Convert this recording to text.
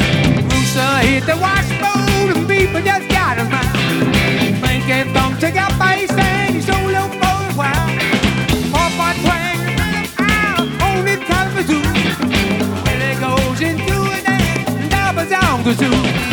Rooster hit the washboard and people just got his mouth. Thinking thumb to your face and he's solo for a while. Papa twang out on his caliber too. Well, it goes into it and doubles on the zoo.